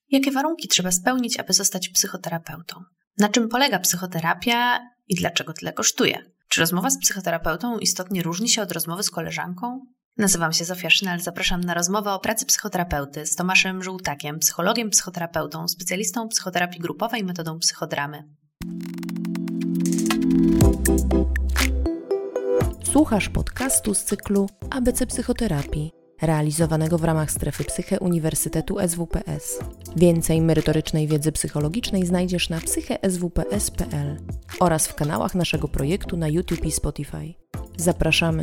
Jakie warunki trzeba spełnić, aby zostać psychoterapeutą? Na czym polega psychoterapia i dlaczego tyle kosztuje? Czy rozmowa z psychoterapeutą istotnie różni się od rozmowy z koleżanką? Nazywam się Zofia Sznel, zapraszam na rozmowę o pracy psychoterapeuty z Tomaszem Żółtakiem, psychologiem, psychoterapeutą, specjalistą psychoterapii grupowej metodą psychodramy. Słuchasz podcastu z cyklu ABC Psychoterapii, realizowanego w ramach Strefy Psyche Uniwersytetu SWPS. Więcej merytorycznej wiedzy psychologicznej znajdziesz na psycheswps.pl oraz w kanałach naszego projektu na YouTube i Spotify. Zapraszamy!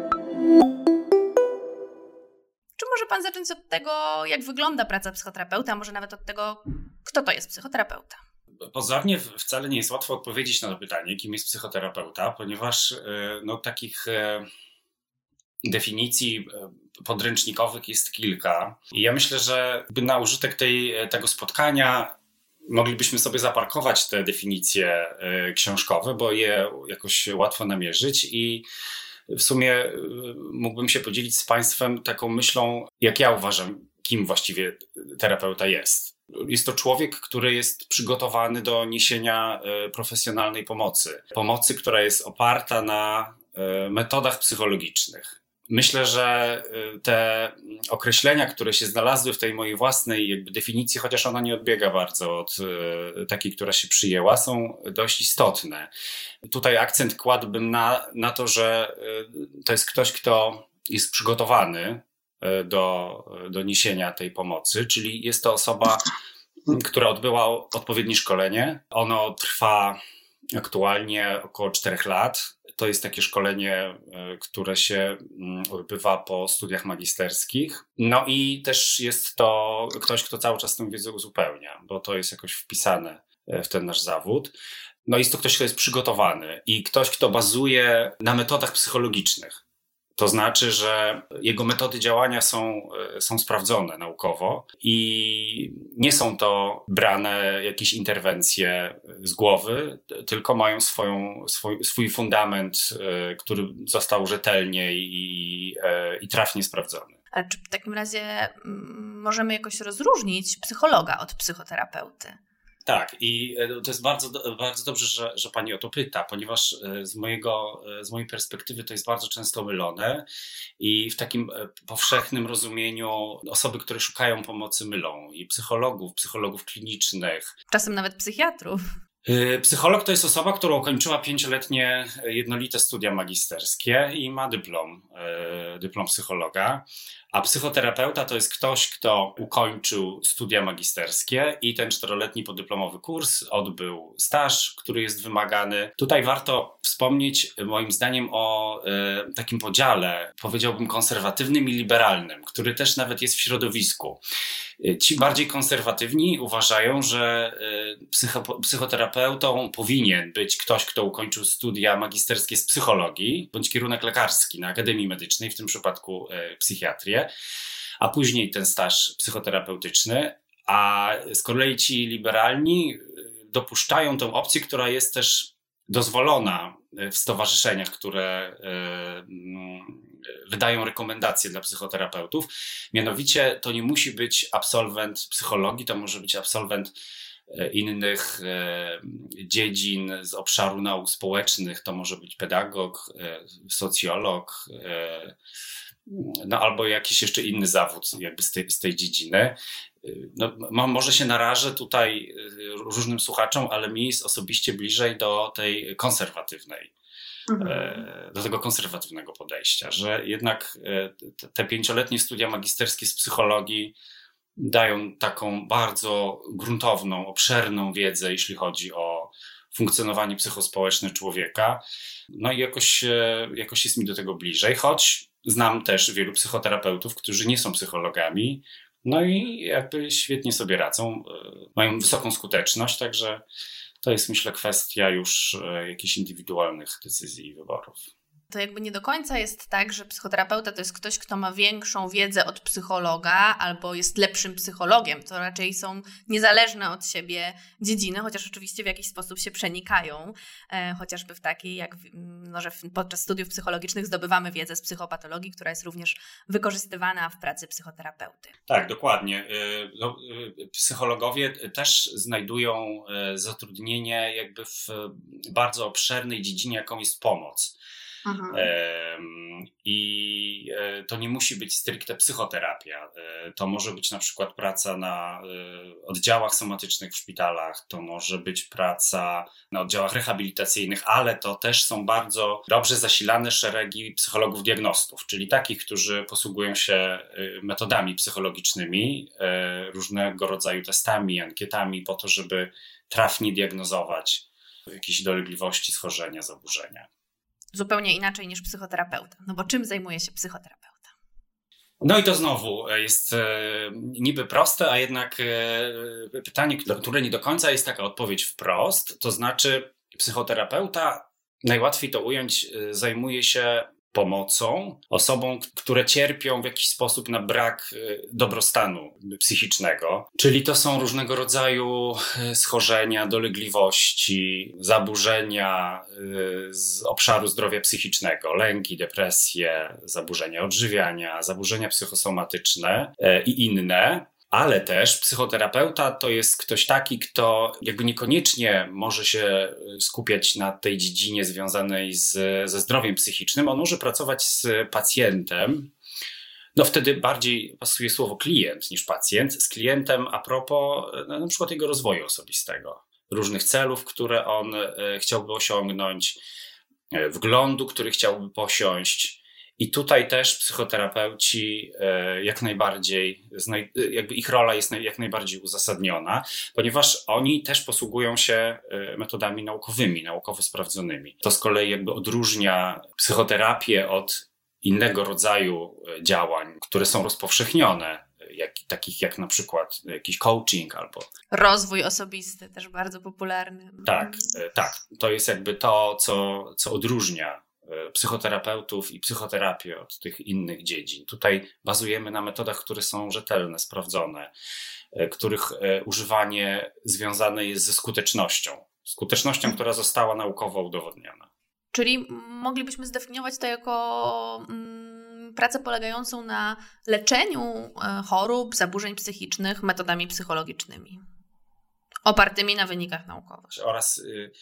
Czy może Pan zacząć od tego, jak wygląda praca psychoterapeuta, a może nawet od tego, kto to jest psychoterapeuta? Pozornie wcale nie jest łatwo odpowiedzieć na to pytanie, kim jest psychoterapeuta, ponieważ takich definicji podręcznikowych jest kilka. I ja myślę, że na użytek tego spotkania moglibyśmy sobie zaparkować te definicje książkowe, bo je jakoś łatwo namierzyć i w sumie mógłbym się podzielić z Państwem taką myślą, jak ja uważam, kim właściwie terapeuta jest. Jest to człowiek, który jest przygotowany do niesienia profesjonalnej pomocy. Pomocy, która jest oparta na metodach psychologicznych. Myślę, że te określenia, które się znalazły w tej mojej własnej definicji, chociaż ona nie odbiega bardzo od takiej, która się przyjęła, są dość istotne. Tutaj akcent kładłbym na to, że to jest ktoś, kto jest przygotowany do niesienia tej pomocy, czyli jest to osoba, która odbyła odpowiednie szkolenie. Ono trwa aktualnie około 4 lat. To jest takie szkolenie, które się odbywa po studiach magisterskich. No i też jest to ktoś, kto cały czas tę wiedzę uzupełnia, bo to jest jakoś wpisane w ten nasz zawód. No jest to ktoś, kto jest przygotowany i ktoś, kto bazuje na metodach psychologicznych. To znaczy, że jego metody działania są sprawdzone naukowo i nie są to brane jakieś interwencje z głowy, tylko mają swój fundament, który został rzetelnie i trafnie sprawdzony. Ale czy w takim razie możemy jakoś rozróżnić psychologa od psychoterapeuty? Tak, i to jest bardzo, bardzo dobrze, że Pani o to pyta, ponieważ z mojej perspektywy to jest bardzo często mylone i w takim powszechnym rozumieniu osoby, które szukają pomocy, mylą i psychologów klinicznych. Czasem nawet psychiatrów. Psycholog to jest osoba, która ukończyła 5-letnie jednolite studia magisterskie i ma dyplom psychologa, a psychoterapeuta to jest ktoś, kto ukończył studia magisterskie i ten 4-letni podyplomowy kurs odbył staż, który jest wymagany. Tutaj warto wspomnieć moim zdaniem o takim podziale, powiedziałbym konserwatywnym i liberalnym, który też nawet jest w środowisku. Ci bardziej konserwatywni uważają, że psychoterapeutą powinien być ktoś, kto ukończył studia magisterskie z psychologii, bądź kierunek lekarski na Akademii Medycznej, w tym przypadku psychiatrię, a później ten staż psychoterapeutyczny, a z kolei ci liberalni dopuszczają tę opcję, która jest też dozwolona w stowarzyszeniach, które wydają rekomendacje dla psychoterapeutów. Mianowicie to nie musi być absolwent psychologii, to może być absolwent innych dziedzin z obszaru nauk społecznych, to może być pedagog, socjolog, albo jakiś jeszcze inny zawód jakby z tej dziedziny. Może się narażę tutaj różnym słuchaczom, ale mi jest osobiście bliżej do tej konserwatywnej, do tego konserwatywnego podejścia, że jednak te 5-letnie studia magisterskie z psychologii dają taką bardzo gruntowną, obszerną wiedzę, jeśli chodzi o funkcjonowanie psychospołeczne człowieka. No i jakoś jest mi do tego bliżej, choć znam też wielu psychoterapeutów, którzy nie są psychologami, no i jakby świetnie sobie radzą, mają wysoką skuteczność, także to jest, myślę, kwestia już jakichś indywidualnych decyzji i wyborów. To jakby nie do końca jest tak, że psychoterapeuta to jest ktoś, kto ma większą wiedzę od psychologa albo jest lepszym psychologiem. To raczej są niezależne od siebie dziedziny, chociaż oczywiście w jakiś sposób się przenikają. Chociażby w takiej, że podczas studiów psychologicznych zdobywamy wiedzę z psychopatologii, która jest również wykorzystywana w pracy psychoterapeuty. Tak, dokładnie. Psychologowie też znajdują zatrudnienie jakby w bardzo obszernej dziedzinie, jaką jest pomoc. I to nie musi być stricte psychoterapia. To może być na przykład praca na oddziałach somatycznych w szpitalach, to może być praca na oddziałach rehabilitacyjnych, ale to też są bardzo dobrze zasilane szeregi psychologów-diagnostów, czyli takich, którzy posługują się metodami psychologicznymi, różnego rodzaju testami, ankietami po to, żeby trafnie diagnozować jakieś dolegliwości, schorzenia, zaburzenia. Zupełnie inaczej niż psychoterapeuta. No bo czym zajmuje się psychoterapeuta? No i to znowu jest niby proste, a jednak pytanie, które nie do końca jest taka odpowiedź wprost. To znaczy psychoterapeuta, najłatwiej to ująć, zajmuje się pomocą osobom, które cierpią w jakiś sposób na brak dobrostanu psychicznego. Czyli to są różnego rodzaju schorzenia, dolegliwości, zaburzenia z obszaru zdrowia psychicznego, lęki, depresje, zaburzenia odżywiania, zaburzenia psychosomatyczne i inne. Ale też psychoterapeuta to jest ktoś taki, kto jakby niekoniecznie może się skupiać na tej dziedzinie związanej ze zdrowiem psychicznym. On może pracować z pacjentem. No wtedy bardziej pasuje słowo klient niż pacjent. Z klientem a propos na przykład jego rozwoju osobistego. Różnych celów, które on chciałby osiągnąć, wglądu, który chciałby posiąść. I tutaj też psychoterapeuci jak najbardziej, jakby ich rola jest jak najbardziej uzasadniona, ponieważ oni też posługują się metodami naukowymi, naukowo sprawdzonymi. To z kolei jakby odróżnia psychoterapię od innego rodzaju działań, które są rozpowszechnione, takich jak na przykład jakiś coaching albo... Rozwój osobisty, też bardzo popularny. Tak. To jest jakby to, co odróżnia psychoterapeutów i psychoterapię od tych innych dziedzin. Tutaj bazujemy na metodach, które są rzetelne, sprawdzone, których używanie związane jest ze skutecznością, która została naukowo udowodniona. Czyli moglibyśmy zdefiniować to jako pracę polegającą na leczeniu chorób, zaburzeń psychicznych metodami psychologicznymi, opartymi na wynikach naukowych. Oraz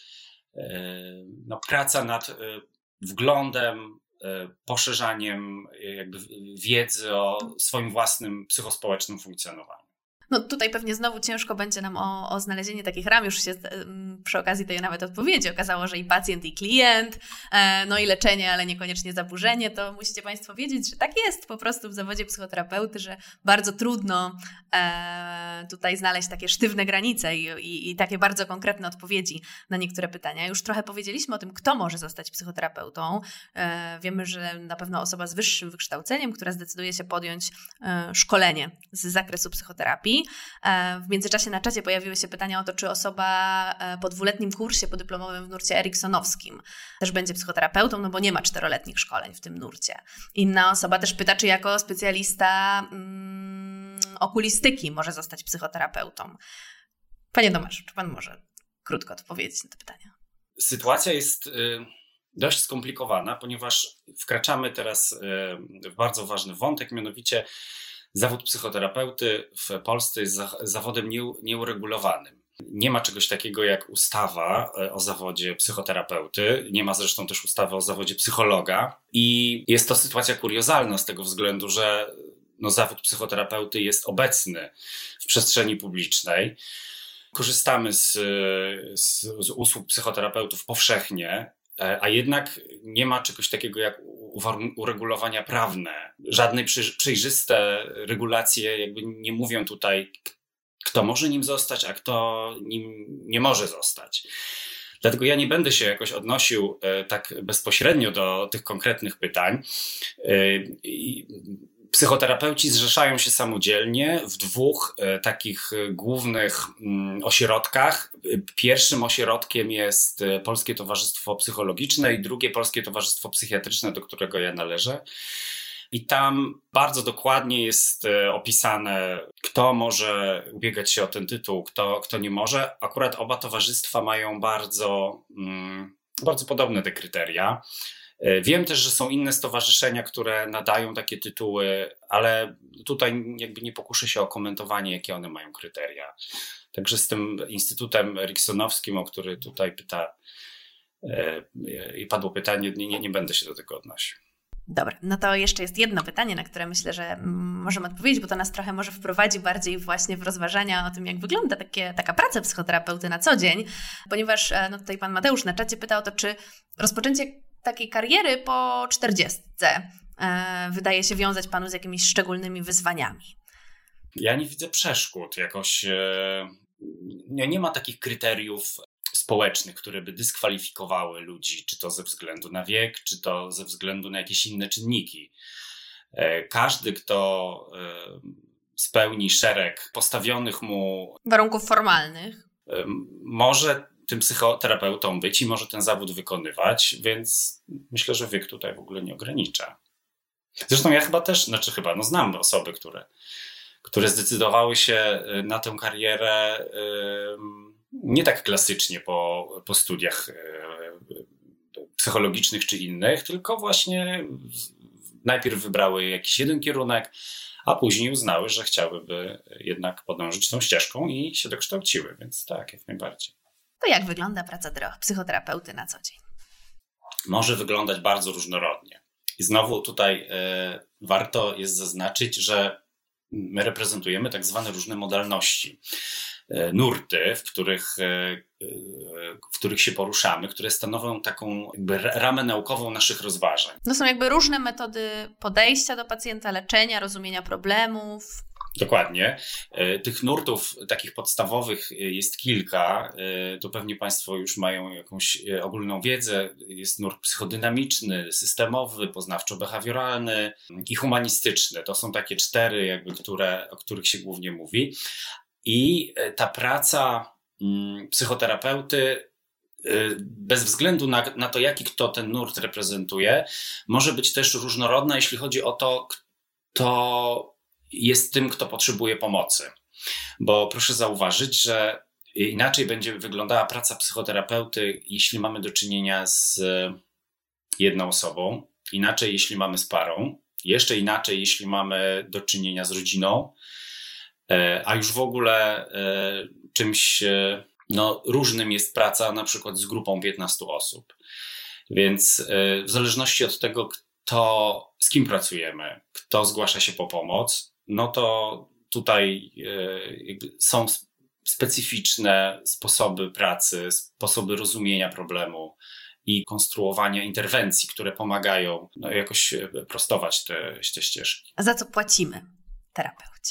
praca nad wglądem, poszerzaniem jakby wiedzy o swoim własnym psychospołecznym funkcjonowaniu. No tutaj pewnie znowu ciężko będzie nam o znalezienie takich ram. Już się przy okazji tej nawet odpowiedzi okazało, że i pacjent, i klient, no i leczenie, ale niekoniecznie zaburzenie. To musicie Państwo wiedzieć, że tak jest po prostu w zawodzie psychoterapeuty, że bardzo trudno tutaj znaleźć takie sztywne granice i takie bardzo konkretne odpowiedzi na niektóre pytania. Już trochę powiedzieliśmy o tym, kto może zostać psychoterapeutą. Wiemy, że na pewno osoba z wyższym wykształceniem, która zdecyduje się podjąć szkolenie z zakresu psychoterapii. W międzyczasie na czacie pojawiły się pytania o to, czy osoba po 2-letnim kursie podyplomowym w nurcie eriksonowskim też będzie psychoterapeutą, no bo nie ma 4-letnich szkoleń w tym nurcie. Inna osoba też pyta, czy jako specjalista okulistyki może zostać psychoterapeutą. Panie Tomaszu, czy Pan może krótko odpowiedzieć na te pytania? Sytuacja jest dość skomplikowana, ponieważ wkraczamy teraz w bardzo ważny wątek, mianowicie zawód psychoterapeuty w Polsce jest zawodem nieuregulowanym. Nie ma czegoś takiego jak ustawa o zawodzie psychoterapeuty, nie ma zresztą też ustawy o zawodzie psychologa i jest to sytuacja kuriozalna z tego względu, że zawód psychoterapeuty jest obecny w przestrzeni publicznej. Korzystamy z usług psychoterapeutów powszechnie, a jednak nie ma czegoś takiego jak uregulowania prawne. Żadne przejrzyste regulacje jakby nie mówią tutaj, kto może nim zostać, a kto nim nie może zostać. Dlatego ja nie będę się jakoś odnosił tak bezpośrednio do tych konkretnych pytań. Psychoterapeuci zrzeszają się samodzielnie w 2 takich głównych ośrodkach. Pierwszym ośrodkiem jest Polskie Towarzystwo Psychologiczne i drugie Polskie Towarzystwo Psychiatryczne, do którego ja należę. I tam bardzo dokładnie jest opisane, kto może ubiegać się o ten tytuł, kto nie może. Akurat oba towarzystwa mają bardzo podobne te kryteria. Wiem też, że są inne stowarzyszenia, które nadają takie tytuły, ale tutaj jakby nie pokuszę się o komentowanie, jakie one mają kryteria. Także z tym Instytutem Eriksonowskim, o który tutaj padło pytanie, nie będę się do tego odnosił. Dobra, no to jeszcze jest jedno pytanie, na które myślę, że możemy odpowiedzieć, bo to nas trochę może wprowadzi bardziej właśnie w rozważania o tym, jak wygląda taka praca psychoterapeuty na co dzień, ponieważ tutaj pan Mateusz na czacie pytał o to, czy rozpoczęcie takiej kariery po 40 wydaje się wiązać panu z jakimiś szczególnymi wyzwaniami. Ja nie widzę przeszkód jakoś. Nie ma takich kryteriów społecznych, które by dyskwalifikowały ludzi, czy to ze względu na wiek, czy to ze względu na jakieś inne czynniki. Każdy, kto spełni szereg postawionych mu warunków formalnych, może tym psychoterapeutą być i może ten zawód wykonywać, więc myślę, że wiek tutaj w ogóle nie ogranicza. Zresztą ja chyba też, znam osoby, które zdecydowały się na tę karierę nie tak klasycznie po studiach psychologicznych czy innych, tylko właśnie najpierw wybrały jakiś jeden kierunek, a później uznały, że chciałyby jednak podążyć tą ścieżką i się dokształciły, więc tak, jak najbardziej. To jak wygląda praca psychoterapeuty na co dzień? Może wyglądać bardzo różnorodnie. I znowu tutaj warto jest zaznaczyć, że my reprezentujemy tak zwane różne modalności, nurty, w których się poruszamy, które stanowią taką jakby ramę naukową naszych rozważań. To są jakby różne metody podejścia do pacjenta, leczenia, rozumienia problemów. Dokładnie. Tych nurtów takich podstawowych jest kilka. Tu pewnie Państwo już mają jakąś ogólną wiedzę. Jest nurt psychodynamiczny, systemowy, poznawczo-behawioralny i humanistyczny. To są takie 4, o których się głównie mówi. I ta praca psychoterapeuty, bez względu na to, jaki kto ten nurt reprezentuje, może być też różnorodna, jeśli chodzi o to, kto jest tym, kto potrzebuje pomocy. Bo proszę zauważyć, że inaczej będzie wyglądała praca psychoterapeuty, jeśli mamy do czynienia z jedną osobą, inaczej jeśli mamy z parą, jeszcze inaczej jeśli mamy do czynienia z rodziną, a już w ogóle czymś różnym jest praca na przykład z grupą 15 osób. Więc w zależności od tego, z kim pracujemy, kto zgłasza się po pomoc, no to tutaj są specyficzne sposoby pracy, sposoby rozumienia problemu i konstruowania interwencji, które pomagają jakoś prostować te ścieżki. A za co płacimy terapeucie?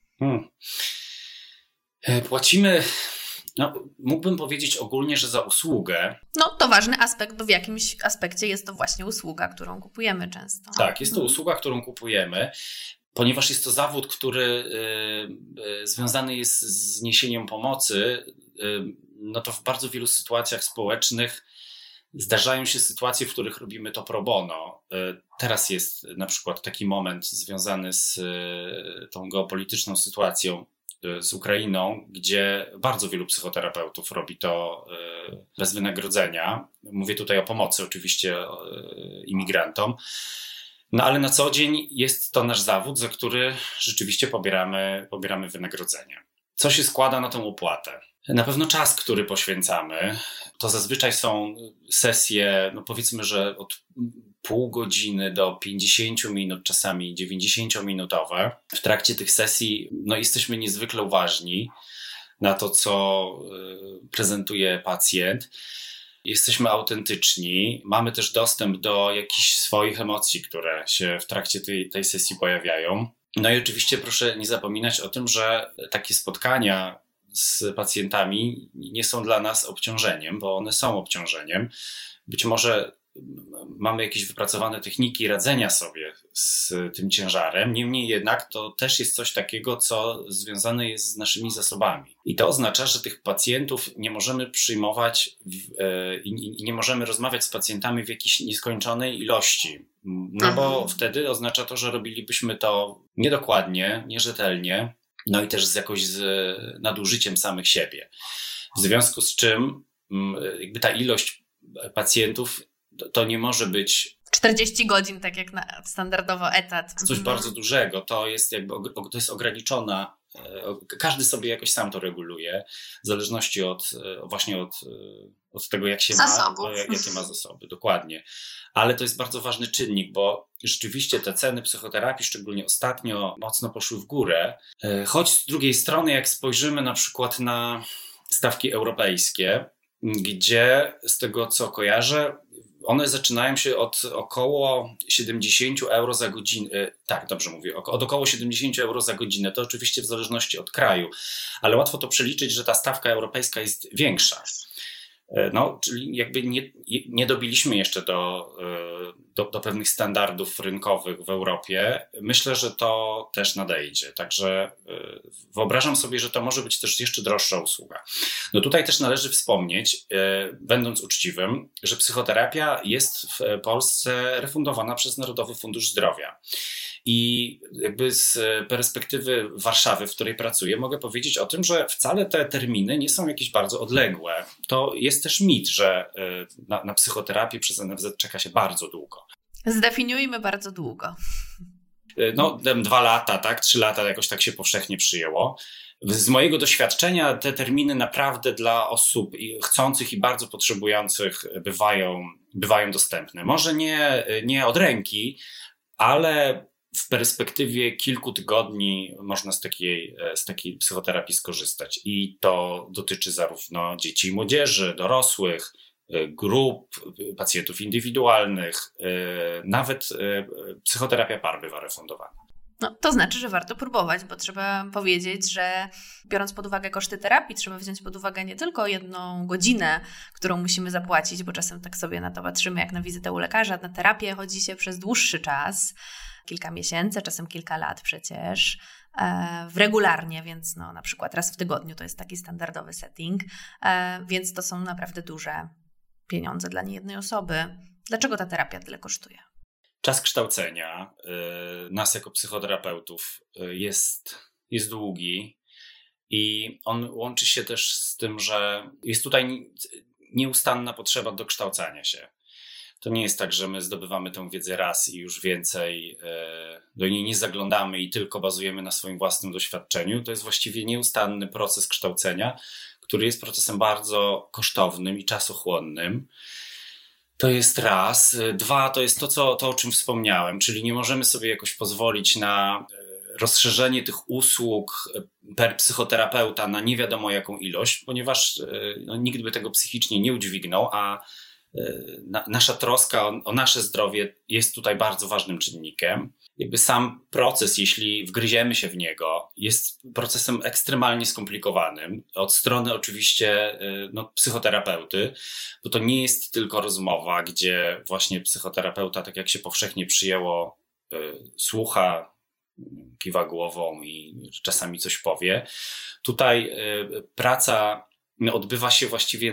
Płacimy, mógłbym powiedzieć ogólnie, że za usługę. To ważny aspekt, bo w jakimś aspekcie jest to właśnie usługa, którą kupujemy często. Tak, jest to usługa, którą kupujemy, ponieważ jest to zawód, który związany jest z niesieniem pomocy, to w bardzo wielu sytuacjach społecznych zdarzają się sytuacje, w których robimy to pro bono. Teraz jest na przykład taki moment związany z tą geopolityczną sytuacją z Ukrainą, gdzie bardzo wielu psychoterapeutów robi to bez wynagrodzenia. Mówię tutaj o pomocy oczywiście imigrantom. Ale na co dzień jest to nasz zawód, za który rzeczywiście pobieramy wynagrodzenie. Co się składa na tę opłatę? Na pewno czas, który poświęcamy. To zazwyczaj są sesje, powiedzmy, że od pół godziny do 50 minut, czasami 90-minutowe. W trakcie tych sesji jesteśmy niezwykle uważni na to, co prezentuje pacjent. Jesteśmy autentyczni, mamy też dostęp do jakichś swoich emocji, które się w trakcie tej sesji pojawiają. I oczywiście proszę nie zapominać o tym, że takie spotkania z pacjentami nie są dla nas obciążeniem, bo one są obciążeniem. Być może mamy jakieś wypracowane techniki radzenia sobie z tym ciężarem. Niemniej jednak to też jest coś takiego, co związane jest z naszymi zasobami. I to oznacza, że tych pacjentów nie możemy przyjmować i nie możemy rozmawiać z pacjentami w jakiejś nieskończonej ilości. No bo wtedy oznacza to, że robilibyśmy to niedokładnie, nierzetelnie, no i też z nadużyciem samych siebie. W związku z czym jakby ta ilość pacjentów to nie może być 40 godzin, tak jak na standardowo etat. Coś bardzo dużego. To jest ograniczona. Każdy sobie jakoś sam to reguluje, w zależności od tego, jak się jakie ma zasoby. Dokładnie. Ale to jest bardzo ważny czynnik, bo rzeczywiście te ceny psychoterapii, szczególnie ostatnio, mocno poszły w górę. Choć z drugiej strony, jak spojrzymy na przykład na stawki europejskie, gdzie z tego, co kojarzę, one zaczynają się od około 70 euro za godzinę. Tak, dobrze mówię, od około 70 euro za godzinę. To oczywiście w zależności od kraju, ale łatwo to przeliczyć, że ta stawka europejska jest większa. No, czyli jakby nie dobiliśmy jeszcze do pewnych standardów rynkowych w Europie. Myślę, że to też nadejdzie. Także wyobrażam sobie, że to może być też jeszcze droższa usługa. No tutaj też należy wspomnieć, będąc uczciwym, że psychoterapia jest w Polsce refundowana przez Narodowy Fundusz Zdrowia. I jakby z perspektywy Warszawy, w której pracuję, mogę powiedzieć o tym, że wcale te terminy nie są jakieś bardzo odległe. To jest też mit, że na psychoterapię przez NFZ czeka się bardzo długo. Zdefiniujmy bardzo długo. No, 2 lata, tak? 3 lata jakoś tak się powszechnie przyjęło. Z mojego doświadczenia te terminy naprawdę dla osób chcących i bardzo potrzebujących bywają dostępne. Może nie od ręki, ale w perspektywie kilku tygodni można z takiej psychoterapii skorzystać. I to dotyczy zarówno dzieci i młodzieży, dorosłych, grup, pacjentów indywidualnych, nawet psychoterapia par bywa refundowana. No, to znaczy, że warto próbować, bo trzeba powiedzieć, że biorąc pod uwagę koszty terapii, trzeba wziąć pod uwagę nie tylko 1 godzinę, którą musimy zapłacić, bo czasem tak sobie na to patrzymy jak na wizytę u lekarza. Na terapię chodzi się przez dłuższy czas, kilka miesięcy, czasem kilka lat przecież, regularnie, więc no, na przykład raz w tygodniu to jest taki standardowy setting, więc to są naprawdę duże pieniądze dla niejednej osoby. Dlaczego ta terapia tyle kosztuje? Czas kształcenia nas jako psychoterapeutów jest długi i on łączy się też z tym, że jest tutaj nieustanna potrzeba dokształcania się. To nie jest tak, że my zdobywamy tę wiedzę raz i już więcej do niej nie zaglądamy i tylko bazujemy na swoim własnym doświadczeniu. To jest właściwie nieustanny proces kształcenia, który jest procesem bardzo kosztownym i czasochłonnym. To jest raz. 2, to jest to, o czym wspomniałem, czyli nie możemy sobie jakoś pozwolić na rozszerzenie tych usług per psychoterapeuta na nie wiadomo jaką ilość, ponieważ nikt by tego psychicznie nie udźwignął, a nasza troska o nasze zdrowie jest tutaj bardzo ważnym czynnikiem. Jakby sam proces, jeśli wgryziemy się w niego, jest procesem ekstremalnie skomplikowanym. Od strony oczywiście psychoterapeuty, bo to nie jest tylko rozmowa, gdzie właśnie psychoterapeuta, tak jak się powszechnie przyjęło, słucha, kiwa głową i czasami coś powie. Tutaj praca odbywa się właściwie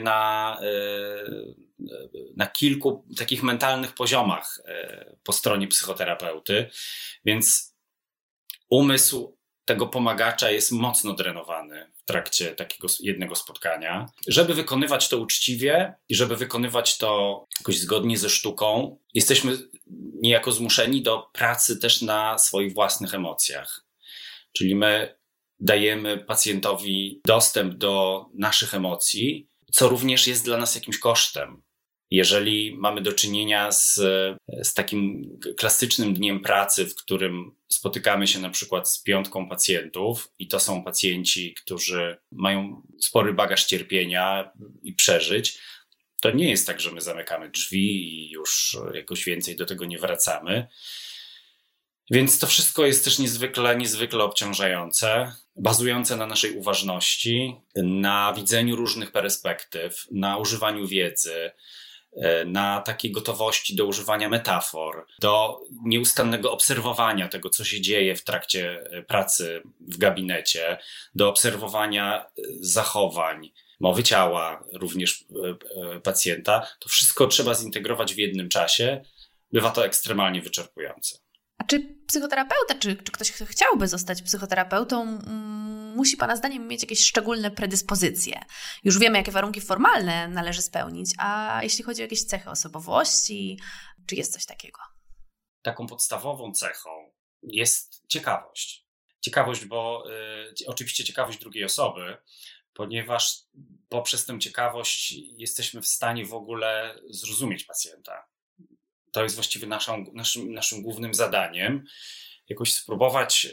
na kilku takich mentalnych poziomach po stronie psychoterapeuty, więc umysł tego pomagacza jest mocno drenowany w trakcie takiego jednego spotkania. Żeby wykonywać to uczciwie i żeby wykonywać to jakoś zgodnie ze sztuką, jesteśmy niejako zmuszeni do pracy też na swoich własnych emocjach. Czyli my dajemy pacjentowi dostęp do naszych emocji, co również jest dla nas jakimś kosztem. Jeżeli mamy do czynienia z takim klasycznym dniem pracy, w którym spotykamy się na przykład z 5 pacjentów i to są pacjenci, którzy mają spory bagaż cierpienia i przeżyć, to nie jest tak, że my zamykamy drzwi i już jakoś więcej do tego nie wracamy. Więc to wszystko jest też niezwykle obciążające, bazujące na naszej uważności, na widzeniu różnych perspektyw, na używaniu wiedzy, na takiej gotowości do używania metafor, do nieustannego obserwowania tego, co się dzieje w trakcie pracy w gabinecie, do obserwowania zachowań, mowy ciała również pacjenta. To wszystko trzeba zintegrować w jednym czasie. Bywa to ekstremalnie wyczerpujące. A czy psychoterapeuta, czy ktoś, kto chciałby zostać psychoterapeutą, musi Pana zdaniem mieć jakieś szczególne predyspozycje? Już wiemy, jakie warunki formalne należy spełnić, a jeśli chodzi o jakieś cechy osobowości, czy jest coś takiego? Taką podstawową cechą jest ciekawość. Ciekawość, bo oczywiście ciekawość drugiej osoby, ponieważ poprzez tę ciekawość jesteśmy w stanie w ogóle zrozumieć pacjenta. To jest właściwie naszym głównym zadaniem. Jakoś spróbować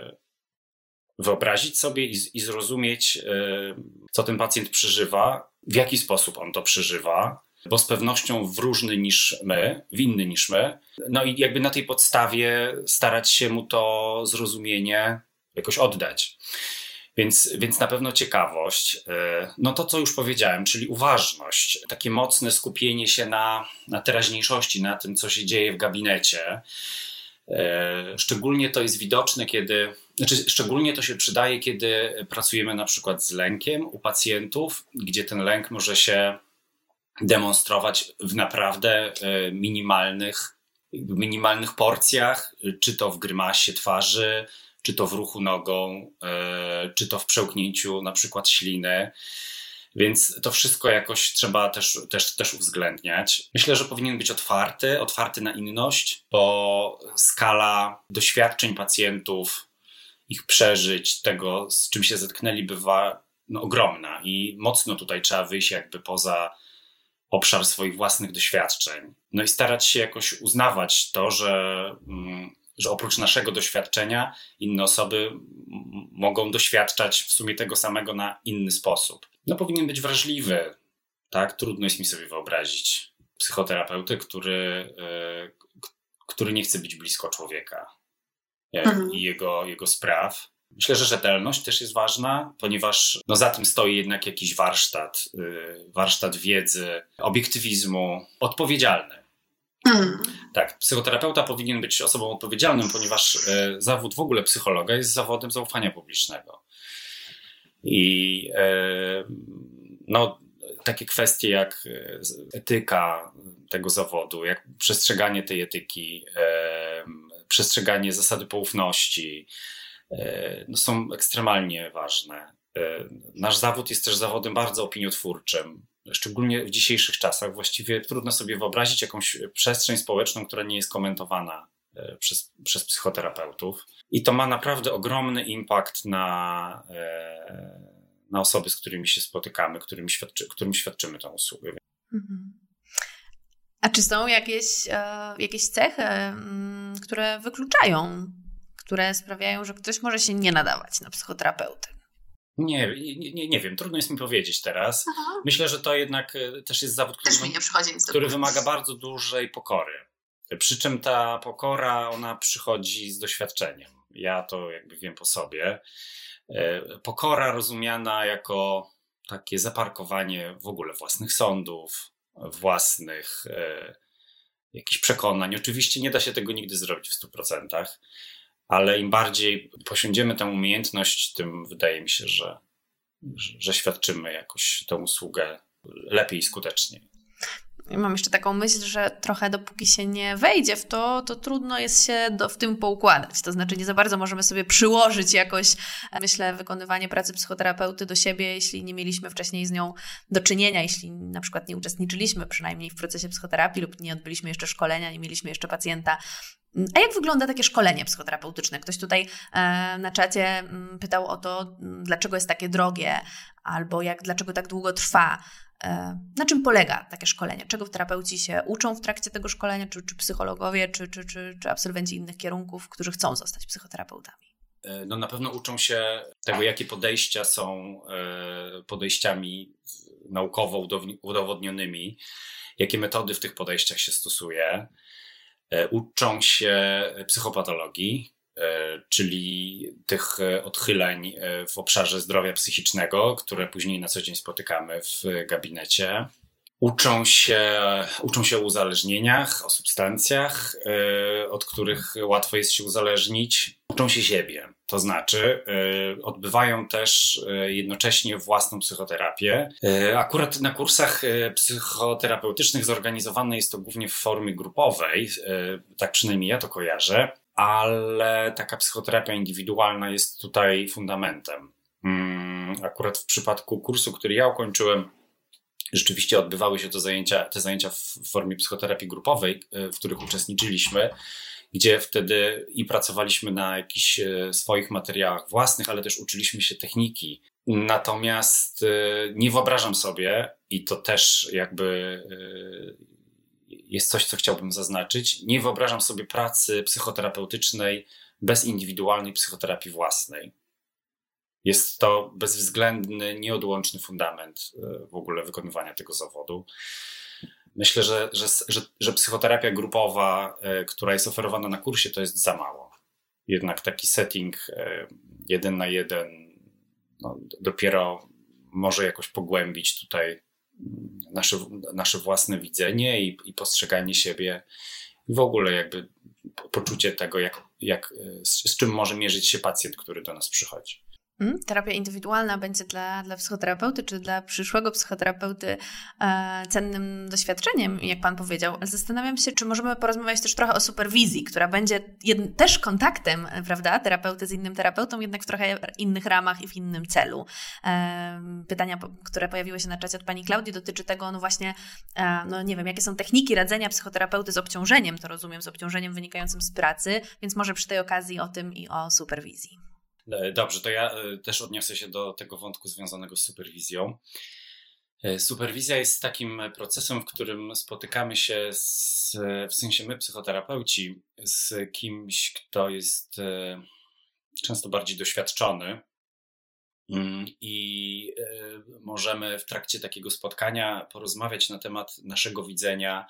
wyobrazić sobie i zrozumieć, co ten pacjent przeżywa, w jaki sposób on to przeżywa, bo z pewnością w inny niż my. No i jakby na tej podstawie starać się mu to zrozumienie jakoś oddać. Więc na pewno ciekawość, no to co już powiedziałem, czyli uważność, takie mocne skupienie się na teraźniejszości, na tym, co się dzieje w gabinecie. Szczególnie to jest widoczne, szczególnie to się przydaje, kiedy pracujemy na przykład z lękiem u pacjentów, gdzie ten lęk może się demonstrować w naprawdę minimalnych porcjach, czy to w grymasie twarzy, czy to w ruchu nogą, czy to w przełknięciu na przykład śliny. Więc to wszystko jakoś trzeba też uwzględniać. Myślę, że powinien być otwarty na inność, bo skala doświadczeń pacjentów, ich przeżyć, tego, z czym się zetknęli, bywa ogromna i mocno tutaj trzeba wyjść jakby poza obszar swoich własnych doświadczeń. No i starać się jakoś uznawać to, że oprócz naszego doświadczenia inne osoby mogą doświadczać w sumie tego samego na inny sposób. No powinien być wrażliwy, tak? Trudno jest mi sobie wyobrazić psychoterapeutę, który nie chce być blisko człowieka i jego spraw. Myślę, że rzetelność też jest ważna, ponieważ za tym stoi jednak jakiś warsztat wiedzy, obiektywizmu, odpowiedzialny. Tak, psychoterapeuta powinien być osobą odpowiedzialną, ponieważ zawód w ogóle psychologa jest zawodem zaufania publicznego. I takie kwestie jak etyka tego zawodu, jak przestrzeganie tej etyki, przestrzeganie zasady poufności są ekstremalnie ważne. Nasz zawód jest też zawodem bardzo opiniotwórczym. Szczególnie w dzisiejszych czasach właściwie trudno sobie wyobrazić jakąś przestrzeń społeczną, która nie jest komentowana przez psychoterapeutów. I to ma naprawdę ogromny impact na osoby, z którymi się spotykamy, którym świadczymy tę usługę. A czy są jakieś cechy, które wykluczają, które sprawiają, że ktoś może się nie nadawać na psychoterapeutę? Nie wiem, trudno jest mi powiedzieć teraz. Aha. Myślę, że to jednak też jest zawód, który wymaga bardzo dużej pokory. Przy czym ta pokora, ona przychodzi z doświadczeniem. Ja to jakby wiem po sobie. Pokora rozumiana jako takie zaparkowanie w ogóle własnych sądów, własnych jakichś przekonań. Oczywiście nie da się tego nigdy zrobić w 100%. Ale im bardziej posiądziemy tę umiejętność, tym wydaje mi się, że świadczymy jakoś tę usługę lepiej i skuteczniej. Ja mam jeszcze taką myśl, że trochę dopóki się nie wejdzie w to trudno jest się w tym poukładać. To znaczy nie za bardzo możemy sobie przyłożyć jakoś, myślę, wykonywanie pracy psychoterapeuty do siebie, jeśli nie mieliśmy wcześniej z nią do czynienia, jeśli na przykład nie uczestniczyliśmy przynajmniej w procesie psychoterapii lub nie odbyliśmy jeszcze szkolenia, nie mieliśmy jeszcze pacjenta. A jak wygląda takie szkolenie psychoterapeutyczne? Ktoś tutaj na czacie pytał o to, dlaczego jest takie drogie, albo dlaczego tak długo trwa. Na czym polega takie szkolenie? Czego terapeuci się uczą w trakcie tego szkolenia? Czy psychologowie, czy absolwenci innych kierunków, którzy chcą zostać psychoterapeutami? Na pewno uczą się tego, jakie podejścia są podejściami naukowo udowodnionymi, jakie metody w tych podejściach się stosuje. Uczą się psychopatologii, czyli tych odchyleń w obszarze zdrowia psychicznego, które później na co dzień spotykamy w gabinecie. Uczą się o uzależnieniach, o substancjach, od których łatwo jest się uzależnić. Uczą się siebie, to znaczy odbywają też jednocześnie własną psychoterapię. Akurat na kursach psychoterapeutycznych zorganizowane jest to głównie w formie grupowej, tak przynajmniej ja to kojarzę, ale taka psychoterapia indywidualna jest tutaj fundamentem. Akurat w przypadku kursu, który ja ukończyłem, rzeczywiście odbywały się te zajęcia w formie psychoterapii grupowej, w których uczestniczyliśmy, gdzie wtedy i pracowaliśmy na jakichś swoich materiałach własnych, ale też uczyliśmy się techniki. Natomiast nie wyobrażam sobie, i to też jakby jest coś, co chciałbym zaznaczyć, nie wyobrażam sobie pracy psychoterapeutycznej bez indywidualnej psychoterapii własnej. Jest to bezwzględny, nieodłączny fundament w ogóle wykonywania tego zawodu. Myślę, że psychoterapia grupowa, która jest oferowana na kursie, to jest za mało. Jednak taki setting 1 na 1 dopiero może jakoś pogłębić tutaj nasze własne widzenie i postrzeganie siebie i w ogóle jakby poczucie tego, z czym może mierzyć się pacjent, który do nas przychodzi. Terapia indywidualna będzie dla psychoterapeuty czy dla przyszłego psychoterapeuty cennym doświadczeniem, jak Pan powiedział. Ale zastanawiam się, czy możemy porozmawiać też trochę o superwizji, która będzie też kontaktem, prawda, terapeuty z innym terapeutą, jednak w trochę innych ramach i w innym celu. Pytania, które pojawiły się na czacie od Pani Klaudii, dotyczy tego, właśnie, nie wiem, jakie są techniki radzenia psychoterapeuty z obciążeniem, to rozumiem, z obciążeniem wynikającym z pracy, więc może przy tej okazji o tym i o superwizji. Dobrze, to ja też odniosę się do tego wątku związanego z superwizją. Superwizja jest takim procesem, w którym spotykamy się w sensie my, psychoterapeuci, z kimś, kto jest często bardziej doświadczony i możemy w trakcie takiego spotkania porozmawiać na temat naszego widzenia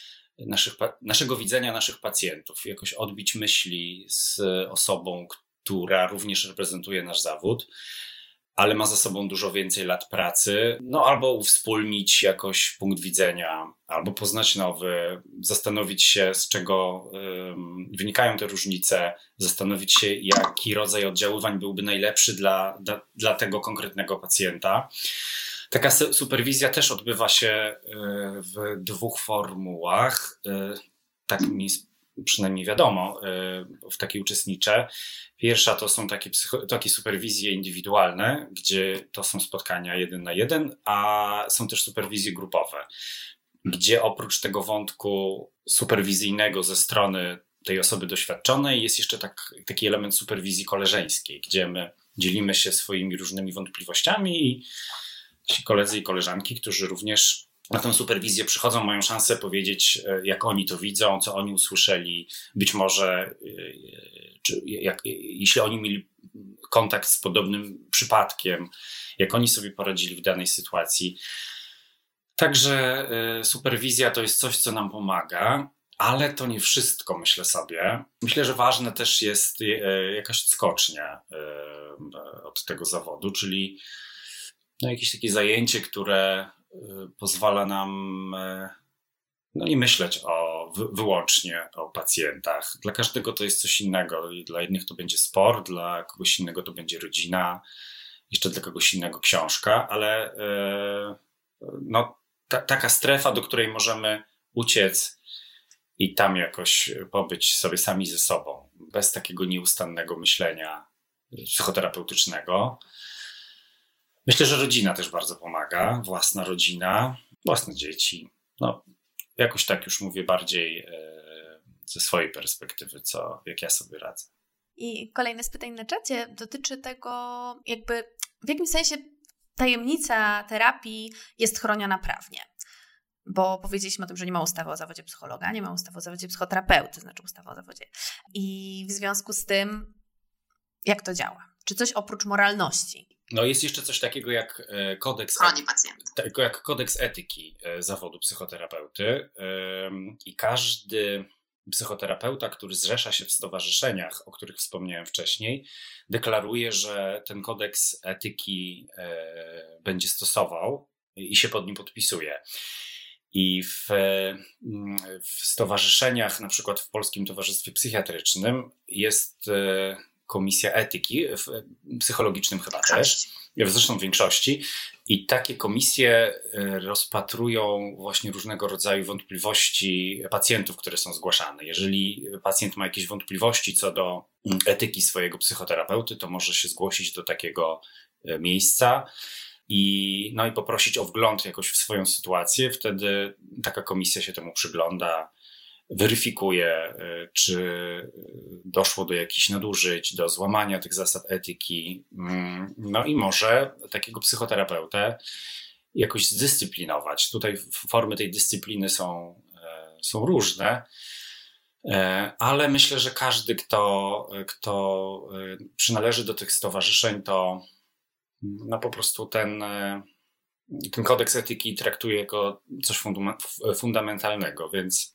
naszych pacjentów, jakoś odbić myśli z osobą, która również reprezentuje nasz zawód, ale ma za sobą dużo więcej lat pracy, albo uwspólnić jakoś punkt widzenia, albo poznać nowy, zastanowić się, z czego wynikają te różnice, zastanowić się, jaki rodzaj oddziaływań byłby najlepszy dla tego konkretnego pacjenta. Taka superwizja też odbywa się w 2 formułach, tak mi przynajmniej wiadomo, w takiej uczestniczę. Pierwsza to są takie superwizje indywidualne, gdzie to są spotkania 1 na 1, a są też superwizje grupowe, gdzie oprócz tego wątku superwizyjnego ze strony tej osoby doświadczonej jest jeszcze taki element superwizji koleżeńskiej, gdzie my dzielimy się swoimi różnymi wątpliwościami i ci koledzy i koleżanki, którzy również na tę superwizję przychodzą, mają szansę powiedzieć, jak oni to widzą, co oni usłyszeli, być może jeśli oni mieli kontakt z podobnym przypadkiem, jak oni sobie poradzili w danej sytuacji. Także superwizja to jest coś, co nam pomaga, ale to nie wszystko, myślę sobie. Myślę, że ważne też jest jakaś odskocznia od tego zawodu, czyli jakieś takie zajęcie, które pozwala nam nie myśleć wyłącznie o pacjentach. Dla każdego to jest coś innego. Dla jednych to będzie sport, dla kogoś innego to będzie rodzina, jeszcze dla kogoś innego książka, ale taka strefa, do której możemy uciec i tam jakoś pobyć sobie sami ze sobą, bez takiego nieustannego myślenia psychoterapeutycznego. Myślę, że rodzina też bardzo pomaga, własna rodzina, własne dzieci. Jakoś tak już mówię bardziej ze swojej perspektywy, jak ja sobie radzę. I kolejne z pytań na czacie dotyczy tego, jakby w jakim sensie tajemnica terapii jest chroniona prawnie. Bo powiedzieliśmy o tym, że nie ma ustawy o zawodzie psychologa, nie ma ustawy o zawodzie psychoterapeuty, znaczy ustawy o zawodzie. I w związku z tym, jak to działa? Czy coś oprócz moralności? Jest jeszcze coś takiego jak kodeks etyki zawodu psychoterapeuty i każdy psychoterapeuta, który zrzesza się w stowarzyszeniach, o których wspomniałem wcześniej, deklaruje, że ten kodeks etyki będzie stosował i się pod nim podpisuje. I w stowarzyszeniach, na przykład w Polskim Towarzystwie Psychiatrycznym jest komisja etyki, w psychologicznym chyba też, zresztą w większości. I takie komisje rozpatrują właśnie różnego rodzaju wątpliwości pacjentów, które są zgłaszane. Jeżeli pacjent ma jakieś wątpliwości co do etyki swojego psychoterapeuty, to może się zgłosić do takiego miejsca i poprosić o wgląd jakoś w swoją sytuację. Wtedy taka komisja się temu przygląda, weryfikuje, czy doszło do jakichś nadużyć, do złamania tych zasad etyki. I może takiego psychoterapeutę jakoś zdyscyplinować. Tutaj formy tej dyscypliny są różne, ale myślę, że każdy, kto przynależy do tych stowarzyszeń, to po prostu ten kodeks etyki traktuje jako coś fundamentalnego,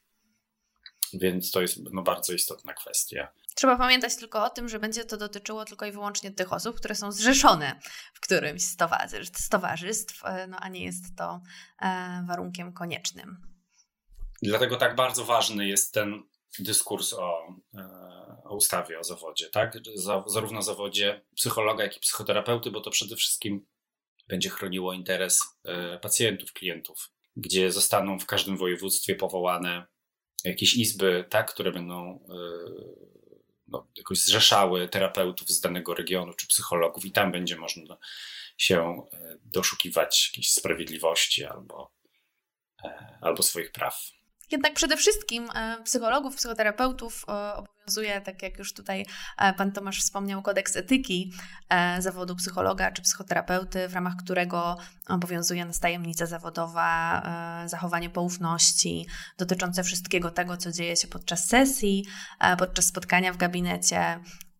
więc to jest bardzo istotna kwestia. Trzeba pamiętać tylko o tym, że będzie to dotyczyło tylko i wyłącznie tych osób, które są zrzeszone w którymś z towarzystw, a nie jest to warunkiem koniecznym. Dlatego tak bardzo ważny jest ten dyskurs o ustawie o zawodzie, tak? Zarówno zawodzie psychologa, jak i psychoterapeuty, bo to przede wszystkim będzie chroniło interes pacjentów, klientów, gdzie zostaną w każdym województwie powołane jakieś izby, tak, które będą jakoś zrzeszały terapeutów z danego regionu czy psychologów i tam będzie można się doszukiwać jakiejś sprawiedliwości albo swoich praw. Jednak przede wszystkim psychologów, psychoterapeutów obowiązuje, tak jak już tutaj pan Tomasz wspomniał, kodeks etyki zawodu psychologa czy psychoterapeuty, w ramach którego obowiązuje nas tajemnica zawodowa, zachowanie poufności dotyczące wszystkiego tego, co dzieje się podczas sesji, podczas spotkania w gabinecie.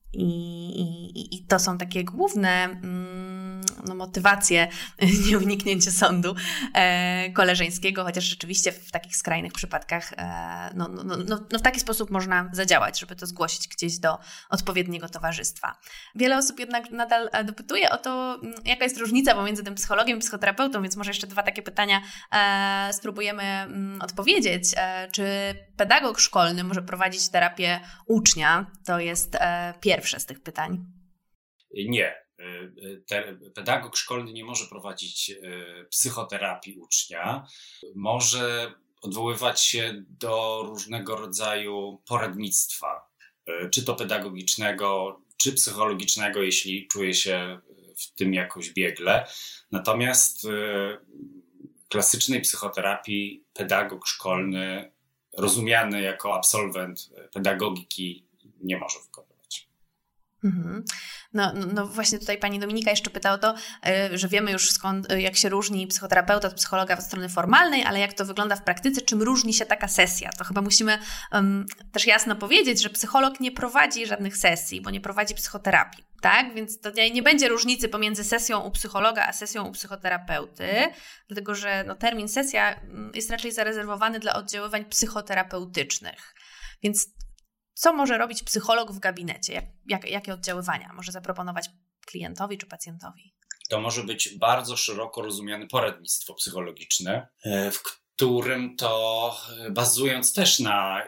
I to są takie główne motywacje nieuniknięcia sądu koleżeńskiego, chociaż rzeczywiście w takich skrajnych przypadkach w taki sposób można zadziałać, żeby to zgłosić gdzieś do odpowiedniego towarzystwa. Wiele osób jednak nadal dopytuje o to, jaka jest różnica pomiędzy tym psychologiem i psychoterapeutą, więc może jeszcze 2 takie pytania spróbujemy odpowiedzieć. Czy pedagog szkolny może prowadzić terapię ucznia? To jest pierwsze z tych pytań. Nie. Pedagog szkolny nie może prowadzić psychoterapii ucznia. Może odwoływać się do różnego rodzaju poradnictwa, czy to pedagogicznego, czy psychologicznego, jeśli czuje się w tym jakoś biegle. Natomiast klasycznej psychoterapii pedagog szkolny, rozumiany jako absolwent pedagogiki, nie może wykonywać. No właśnie tutaj pani Dominika jeszcze pyta o to, że wiemy już jak się różni psychoterapeuta od psychologa od strony formalnej, ale jak to wygląda w praktyce, czym różni się taka sesja. To chyba musimy też jasno powiedzieć, że psycholog nie prowadzi żadnych sesji, bo nie prowadzi psychoterapii, tak? Więc to nie będzie różnicy pomiędzy sesją u psychologa a sesją u psychoterapeuty, dlatego że termin sesja jest raczej zarezerwowany dla oddziaływań psychoterapeutycznych. Więc co może robić psycholog w gabinecie? Jakie oddziaływania może zaproponować klientowi czy pacjentowi? To może być bardzo szeroko rozumiane poradnictwo psychologiczne, w którym to bazując też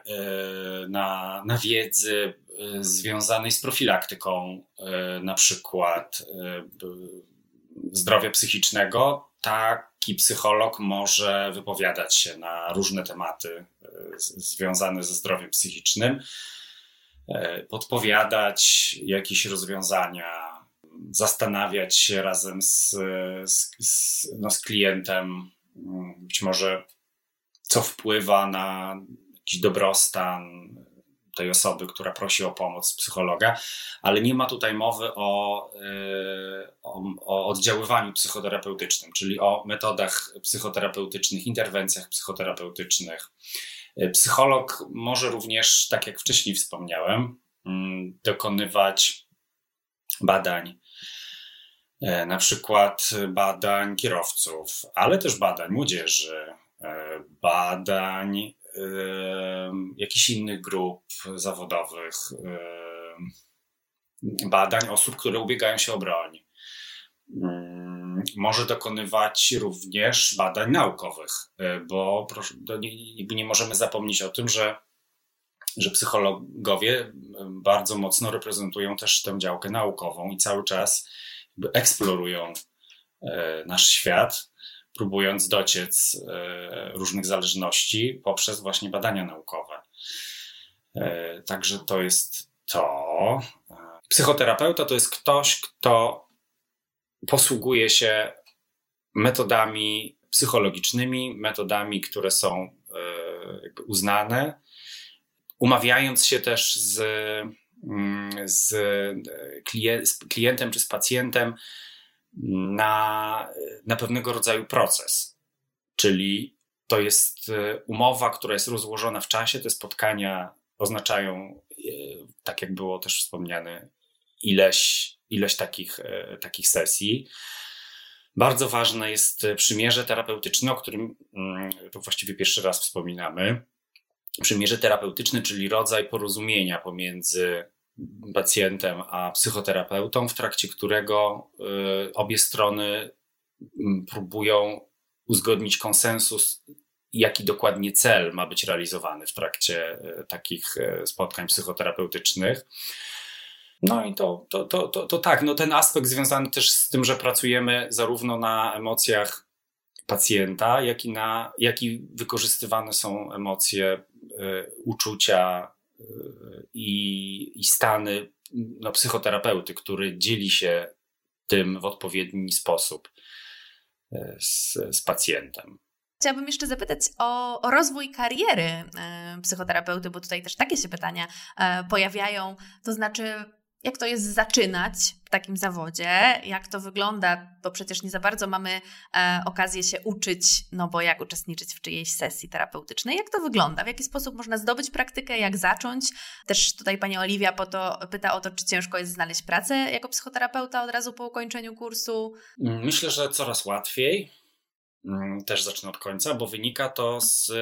na wiedzy związanej z profilaktyką, na przykład zdrowia psychicznego, taki psycholog może wypowiadać się na różne tematy związane ze zdrowiem psychicznym, podpowiadać jakieś rozwiązania, zastanawiać się razem z klientem, być może co wpływa na jakiś dobrostan tej osoby, która prosi o pomoc psychologa, ale nie ma tutaj mowy o oddziaływaniu psychoterapeutycznym, czyli o metodach psychoterapeutycznych, interwencjach psychoterapeutycznych. Psycholog może również, tak jak wcześniej wspomniałem, dokonywać badań, na przykład badań kierowców, ale też badań młodzieży, badań jakichś innych grup zawodowych, badań osób, które ubiegają się o broń. może dokonywać również badań naukowych, bo nie możemy zapomnieć o tym, że psychologowie bardzo mocno reprezentują też tę działkę naukową i cały czas eksplorują nasz świat, próbując dociec różnych zależności poprzez właśnie badania naukowe. Także to jest to. Psychoterapeuta to jest ktoś, kto posługuje się metodami psychologicznymi, metodami, które są jakby uznane, umawiając się też z klientem czy z pacjentem na pewnego rodzaju proces. Czyli to jest umowa, która jest rozłożona w czasie. Te spotkania oznaczają, tak jak było też wspomniane, ileś takich sesji. Bardzo ważne jest przymierze terapeutyczne, o którym to właściwie pierwszy raz wspominamy. Przymierze terapeutyczne, czyli rodzaj porozumienia pomiędzy pacjentem a psychoterapeutą, w trakcie którego obie strony próbują uzgodnić konsensus, jaki dokładnie cel ma być realizowany w trakcie takich spotkań psychoterapeutycznych. No i to tak, no ten aspekt związany też z tym, że pracujemy zarówno na emocjach pacjenta, jak i wykorzystywane są emocje, uczucia i stany psychoterapeuty, który dzieli się tym w odpowiedni sposób z pacjentem. Chciałabym jeszcze zapytać o rozwój kariery psychoterapeuty, bo tutaj też takie się pytania pojawiają. To znaczy, jak to jest zaczynać w takim zawodzie, jak to wygląda, bo przecież nie za bardzo mamy okazję się uczyć, no bo jak uczestniczyć w czyjejś sesji terapeutycznej, jak to wygląda, w jaki sposób można zdobyć praktykę, jak zacząć. Też tutaj pani Oliwia pyta o to, czy ciężko jest znaleźć pracę jako psychoterapeuta od razu po ukończeniu kursu. Myślę, że coraz łatwiej. Też zacznę od końca, bo wynika to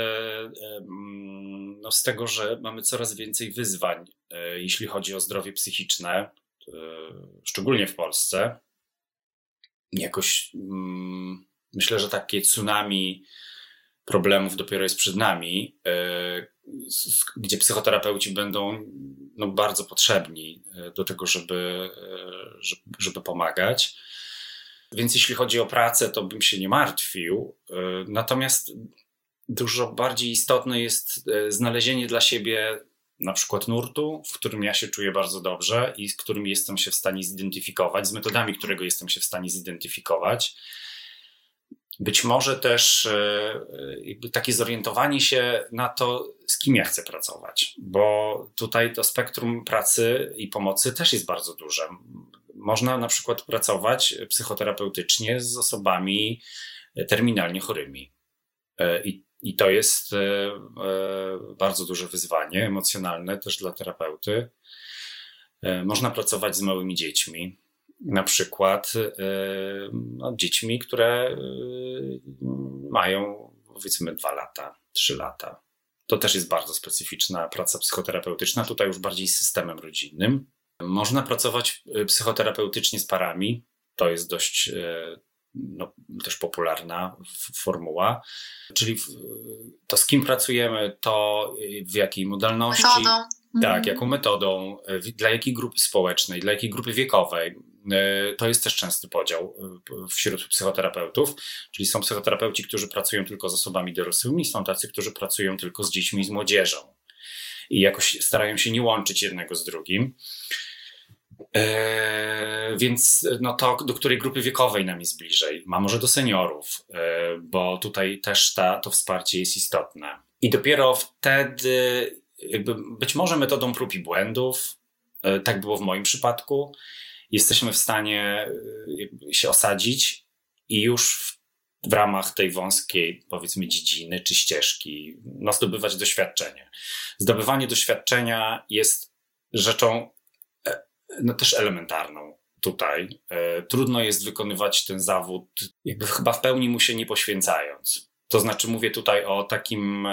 z tego, że mamy coraz więcej wyzwań, jeśli chodzi o zdrowie psychiczne, szczególnie w Polsce. Jakoś myślę, że takie tsunami problemów dopiero jest przed nami, gdzie psychoterapeuci będą bardzo potrzebni do tego, żeby pomagać. Więc jeśli chodzi o pracę, to bym się nie martwił. Natomiast dużo bardziej istotne jest znalezienie dla siebie na przykład nurtu, w którym ja się czuję bardzo dobrze i z którym jestem się w stanie zidentyfikować, z metodami, którego jestem się w stanie zidentyfikować. Być może też takie zorientowanie się na to, z kim ja chcę pracować, bo tutaj to spektrum pracy i pomocy też jest bardzo duże. Można na przykład pracować psychoterapeutycznie z osobami terminalnie chorymi. I to jest bardzo duże wyzwanie emocjonalne też dla terapeuty. Można pracować z małymi dziećmi, na przykład dziećmi, które mają powiedzmy 2 lata, 3 lata. To też jest bardzo specyficzna praca psychoterapeutyczna, tutaj już bardziej z systemem rodzinnym. Można pracować psychoterapeutycznie z parami. To jest dość też popularna formuła. Czyli to, z kim pracujemy, to w jakiej modalności. Metodą. Tak, jaką metodą, dla jakiej grupy społecznej, dla jakiej grupy wiekowej. To jest też częsty podział wśród psychoterapeutów. Czyli są psychoterapeuci, którzy pracują tylko z osobami dorosłymi, są tacy, którzy pracują tylko z dziećmi i z młodzieżą. I jakoś starają się nie łączyć jednego z drugim. Więc to do której grupy wiekowej nam jest bliżej? A może do seniorów, bo tutaj też to wsparcie jest istotne. I dopiero wtedy, być może metodą prób i błędów, tak było w moim przypadku, jesteśmy w stanie się osadzić i już w ramach tej wąskiej, powiedzmy, dziedziny czy ścieżki zdobywać doświadczenie. Zdobywanie doświadczenia jest rzeczą też elementarną tutaj. Trudno jest wykonywać ten zawód chyba w pełni mu się nie poświęcając. To znaczy mówię tutaj o takim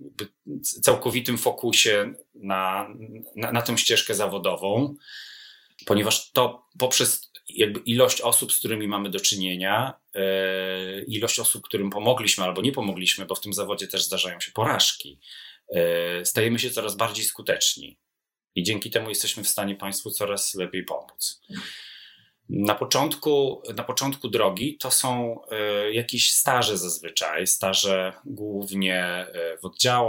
całkowitym fokusie na tę ścieżkę zawodową. ponieważ to poprzez jakby ilość osób, z którymi mamy do czynienia, ilość osób, którym pomogliśmy albo nie pomogliśmy, bo w tym zawodzie też zdarzają się porażki, stajemy się coraz bardziej skuteczni i dzięki temu jesteśmy w stanie Państwu coraz lepiej pomóc. Na początku drogi to są jakieś staże zazwyczaj, staże głównie w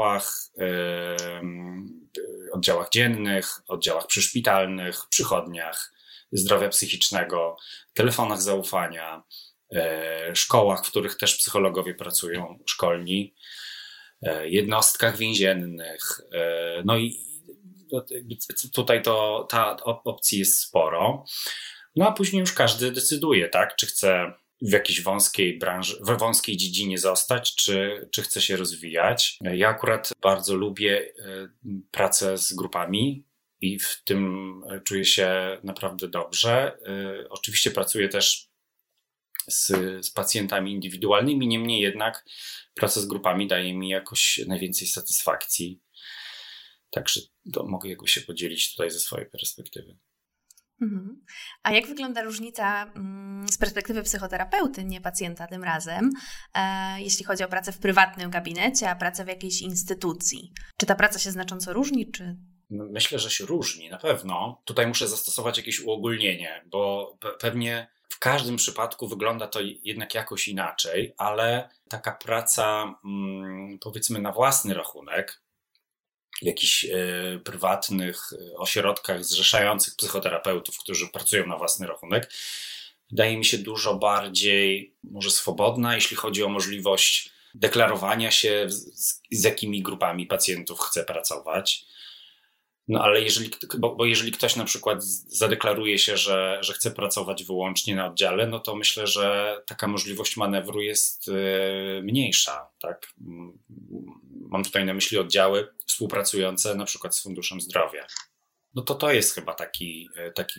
oddziałach dziennych, oddziałach przyszpitalnych, przychodniach zdrowia psychicznego, telefonach zaufania, szkołach, w których też psychologowie pracują, szkolni, jednostkach więziennych. No i tutaj ta opcji jest sporo. No a później już każdy decyduje, tak, czy chce w jakiejś wąskiej branży, w wąskiej dziedzinie zostać, czy chce się rozwijać. Ja akurat bardzo lubię pracę z grupami i w tym czuję się naprawdę dobrze. Oczywiście pracuję też z pacjentami indywidualnymi, niemniej jednak praca z grupami daje mi jakoś najwięcej satysfakcji. Także mogę jakoś się podzielić tutaj ze swojej perspektywy. A jak wygląda różnica z perspektywy psychoterapeuty, nie pacjenta tym razem, jeśli chodzi o pracę w prywatnym gabinecie, a pracę w jakiejś instytucji? Czy ta praca się znacząco różni, czy... Myślę, że się różni, na pewno. Tutaj muszę zastosować jakieś uogólnienie, bo pewnie w każdym przypadku wygląda to jednak jakoś inaczej, ale taka praca, powiedzmy, na własny rachunek, w jakichś prywatnych ośrodkach zrzeszających psychoterapeutów, którzy pracują na własny rachunek, wydaje mi się dużo bardziej może swobodna, jeśli chodzi o możliwość deklarowania się, z jakimi grupami pacjentów chce pracować. No ale jeżeli ktoś na przykład zadeklaruje się, że chce pracować wyłącznie na oddziale, no to myślę, że taka możliwość manewru jest mniejsza, tak? Mam tutaj na myśli oddziały współpracujące na przykład z Funduszem Zdrowia. No to jest chyba taki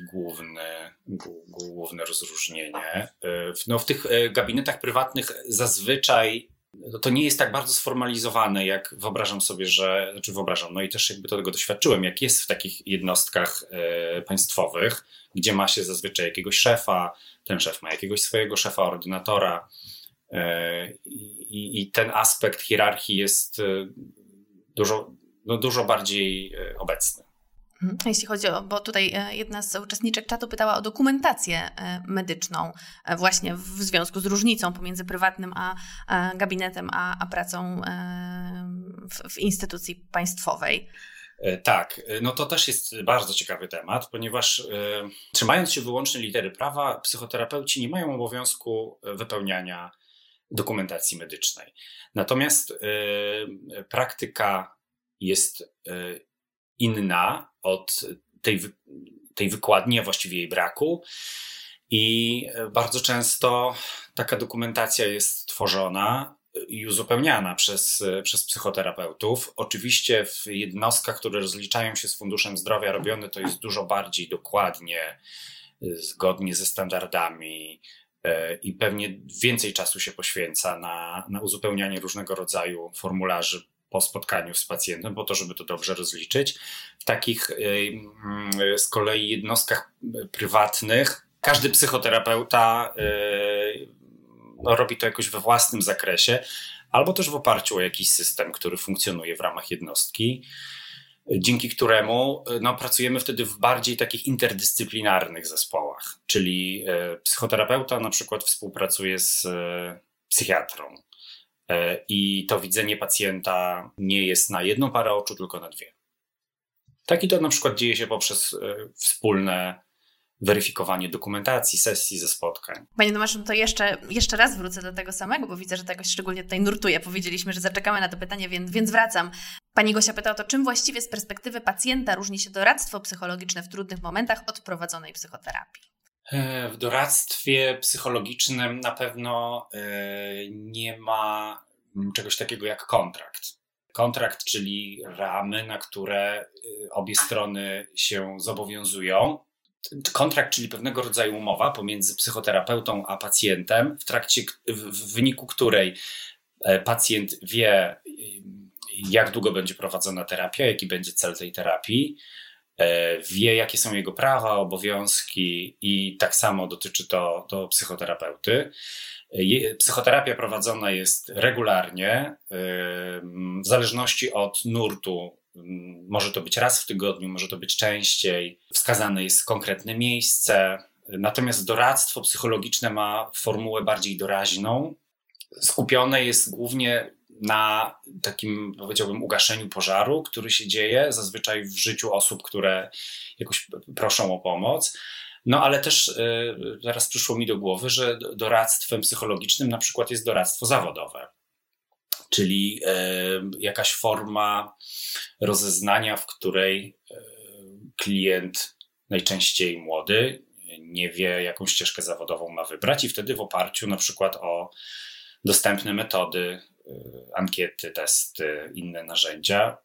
główne rozróżnienie. No w tych gabinetach prywatnych zazwyczaj to nie jest tak bardzo sformalizowane, jak no i też jakby tego doświadczyłem, jak jest w takich jednostkach państwowych, gdzie ma się zazwyczaj jakiegoś szefa, ten szef ma jakiegoś swojego szefa, ordynatora i ten aspekt hierarchii jest dużo bardziej obecny. Jeśli chodzi bo tutaj jedna z uczestniczek czatu pytała o dokumentację medyczną właśnie w związku z różnicą pomiędzy prywatnym gabinetem a pracą w instytucji państwowej. Tak, no to też jest bardzo ciekawy temat, ponieważ trzymając się wyłącznie litery prawa, psychoterapeuci nie mają obowiązku wypełniania dokumentacji medycznej. Natomiast praktyka jest inna od tej wykładni, a właściwie jej braku. I bardzo często taka dokumentacja jest tworzona i uzupełniana przez psychoterapeutów. Oczywiście w jednostkach, które rozliczają się z Funduszem Zdrowia, robione to jest dużo bardziej dokładnie, zgodnie ze standardami i pewnie więcej czasu się poświęca na uzupełnianie różnego rodzaju formularzy po spotkaniu z pacjentem, po to, żeby to dobrze rozliczyć. W takich z kolei jednostkach prywatnych każdy psychoterapeuta robi to jakoś we własnym zakresie, albo też w oparciu o jakiś system, który funkcjonuje w ramach jednostki, dzięki któremu pracujemy wtedy w bardziej takich interdyscyplinarnych zespołach, czyli psychoterapeuta na przykład współpracuje z psychiatrą, i to widzenie pacjenta nie jest na jedną parę oczu, tylko na dwie. Tak i to na przykład dzieje się poprzez wspólne weryfikowanie dokumentacji, sesji ze spotkań. Panie Tomaszu, to jeszcze raz wrócę do tego samego, bo widzę, że tego szczególnie tutaj nurtuje. Powiedzieliśmy, że zaczekamy na to pytanie, więc wracam. Pani Gosia pyta o to, czym właściwie z perspektywy pacjenta różni się doradztwo psychologiczne w trudnych momentach od prowadzonej psychoterapii? W doradztwie psychologicznym na pewno nie ma czegoś takiego jak kontrakt. Kontrakt, czyli ramy, na które obie strony się zobowiązują. Kontrakt, czyli pewnego rodzaju umowa pomiędzy psychoterapeutą a pacjentem, w wyniku której pacjent wie, jak długo będzie prowadzona terapia, jaki będzie cel tej terapii, wie, jakie są jego prawa, obowiązki i tak samo dotyczy to psychoterapeuty. Psychoterapia prowadzona jest regularnie, w zależności od nurtu. Może to być raz w tygodniu, może to być częściej. Wskazane jest konkretne miejsce. Natomiast doradztwo psychologiczne ma formułę bardziej doraźną. Skupione jest głównie na takim, powiedziałbym, ugaszeniu pożaru, który się dzieje zazwyczaj w życiu osób, które jakoś proszą o pomoc. No ale też teraz przyszło mi do głowy, że doradztwem psychologicznym na przykład jest doradztwo zawodowe, czyli jakaś forma rozeznania, w której klient, najczęściej młody, nie wie, jaką ścieżkę zawodową ma wybrać i wtedy w oparciu na przykład o dostępne metody, ankiety, testy, inne narzędzia,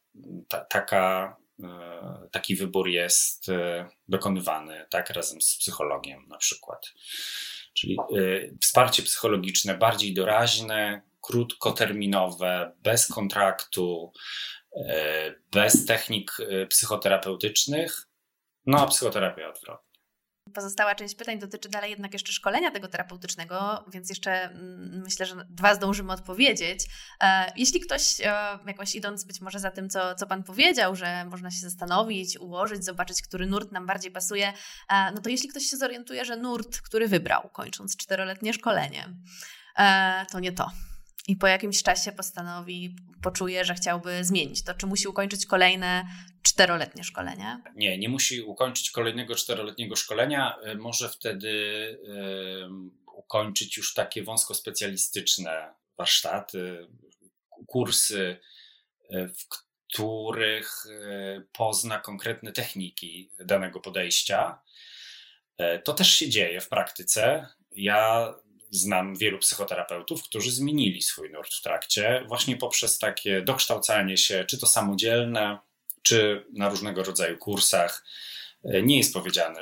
taki wybór jest dokonywany tak razem z psychologiem na przykład. Czyli wsparcie psychologiczne bardziej doraźne, krótkoterminowe, bez kontraktu, bez technik psychoterapeutycznych, no a psychoterapia odwrotnie. Pozostała część pytań dotyczy dalej jednak jeszcze szkolenia tego terapeutycznego, więc jeszcze myślę, że 2 zdążymy odpowiedzieć. Jeśli ktoś jakoś idąc być może za tym, co Pan powiedział, że można się zastanowić, ułożyć, zobaczyć, który nurt nam bardziej pasuje, no to jeśli ktoś się zorientuje, że nurt, który wybrał, kończąc 4-letnie szkolenie, to nie to. I po jakimś czasie poczuje, że chciałby zmienić to, czy musi ukończyć kolejne 4-letnie szkolenie? Nie musi ukończyć kolejnego 4-letniego szkolenia. Może wtedy ukończyć już takie wąskospecjalistyczne warsztaty, kursy, w których pozna konkretne techniki danego podejścia. To też się dzieje w praktyce. Ja znam wielu psychoterapeutów, którzy zmienili swój nurt w trakcie, właśnie poprzez takie dokształcanie się, czy to samodzielne, czy na różnego rodzaju kursach. Nie jest powiedziane,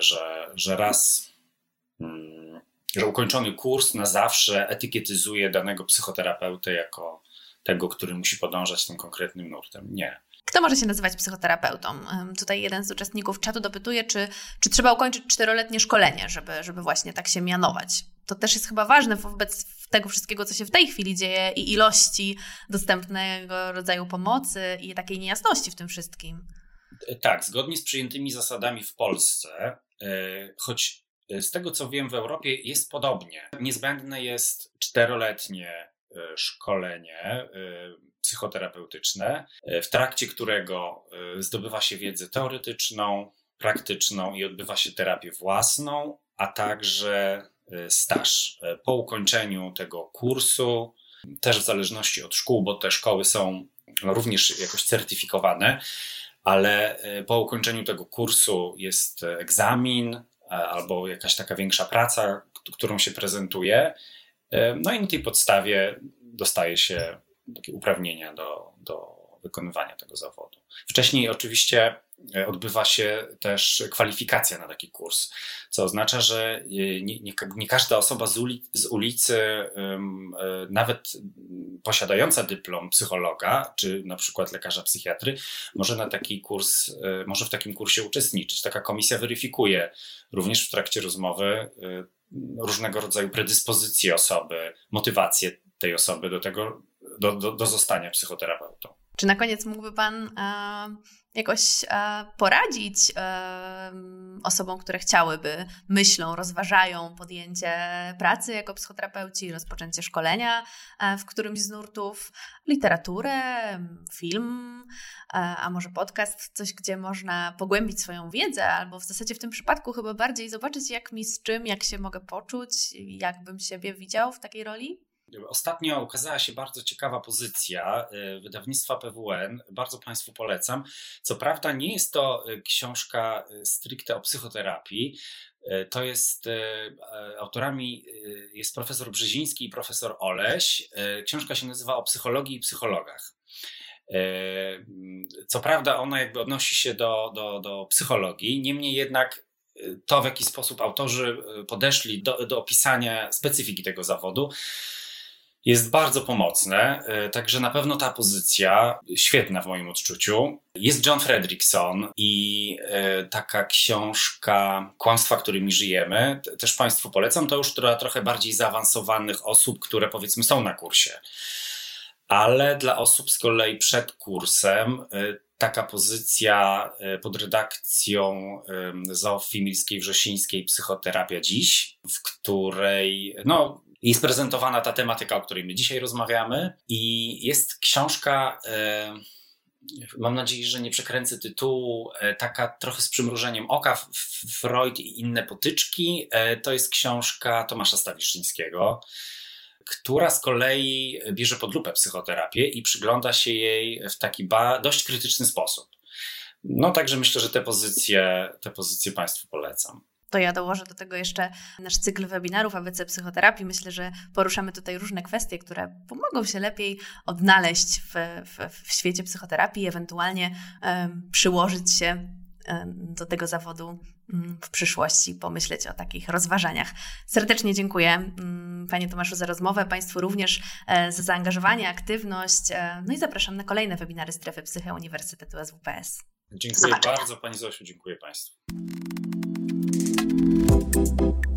że ukończony kurs na zawsze etykietyzuje danego psychoterapeutę jako tego, który musi podążać tym konkretnym nurtem. Nie. Kto może się nazywać psychoterapeutą? Tutaj jeden z uczestników czatu dopytuje, czy trzeba ukończyć 4-letnie szkolenie, żeby właśnie tak się mianować. To też jest chyba ważne wobec tego wszystkiego, co się w tej chwili dzieje i ilości dostępnego rodzaju pomocy i takiej niejasności w tym wszystkim. Tak, zgodnie z przyjętymi zasadami w Polsce, choć z tego co wiem w Europie jest podobnie. Niezbędne jest 4-letnie szkolenie psychoterapeutyczne, w trakcie którego zdobywa się wiedzę teoretyczną, praktyczną i odbywa się terapię własną, a także staż. Po ukończeniu tego kursu, też w zależności od szkół, bo te szkoły są również jakoś certyfikowane, ale po ukończeniu tego kursu jest egzamin albo jakaś taka większa praca, którą się prezentuje. No i na tej podstawie dostaje się takie uprawnienia do wykonywania tego zawodu. Wcześniej oczywiście odbywa się też kwalifikacja na taki kurs, co oznacza, że nie każda osoba z ulicy, nawet posiadająca dyplom psychologa, czy na przykład lekarza psychiatry, może w takim kursie uczestniczyć. Taka komisja weryfikuje również w trakcie rozmowy różnego rodzaju predyspozycje osoby, motywację tej osoby do tego, do zostania psychoterapeutą. Czy na koniec mógłby Pan jakoś poradzić osobom, które chciałyby, rozważają podjęcie pracy jako psychoterapeuci, rozpoczęcie szkolenia w którymś z nurtów, literaturę, film, a może podcast, coś, gdzie można pogłębić swoją wiedzę, albo w zasadzie w tym przypadku chyba bardziej zobaczyć, jak mi z czym, jak się mogę poczuć, jak bym siebie widział w takiej roli? Ostatnio ukazała się bardzo ciekawa pozycja wydawnictwa PWN. Bardzo Państwu polecam. Co prawda nie jest to książka stricte o psychoterapii. To jest, autorami jest profesor Brzeziński i profesor Oleś. Książka się nazywa O psychologii i psychologach. Co prawda ona jakby odnosi się do psychologii, niemniej jednak to, w jaki sposób autorzy podeszli do opisania specyfiki tego zawodu, jest bardzo pomocne, także na pewno ta pozycja, świetna w moim odczuciu. Jest John Fredrickson i taka książka Kłamstwa, którymi żyjemy. Też Państwu polecam, to już dla trochę bardziej zaawansowanych osób, które powiedzmy są na kursie. Ale dla osób z kolei przed kursem taka pozycja pod redakcją Zofii Milskiej-Wrzesińskiej Psychoterapia Dziś, w której jest prezentowana ta tematyka, o której my dzisiaj rozmawiamy i jest książka, mam nadzieję, że nie przekręcę tytułu, taka trochę z przymrużeniem oka, Freud i inne potyczki. To jest książka Tomasza Stawiszyńskiego, która z kolei bierze pod lupę psychoterapię i przygląda się jej w taki dość krytyczny sposób. Także myślę, że te pozycje Państwu polecam. To ja dołożę do tego jeszcze nasz cykl webinarów ABC Psychoterapii. Myślę, że poruszamy tutaj różne kwestie, które pomogą się lepiej odnaleźć w świecie psychoterapii, ewentualnie przyłożyć się do tego zawodu w przyszłości, pomyśleć o takich rozważaniach. Serdecznie dziękuję Panie Tomaszu za rozmowę, Państwu również za zaangażowanie, aktywność. I zapraszam na kolejne webinary Strefy Psyche Uniwersytetu SWPS. Dziękuję bardzo Pani Zosiu, dziękuję Państwu.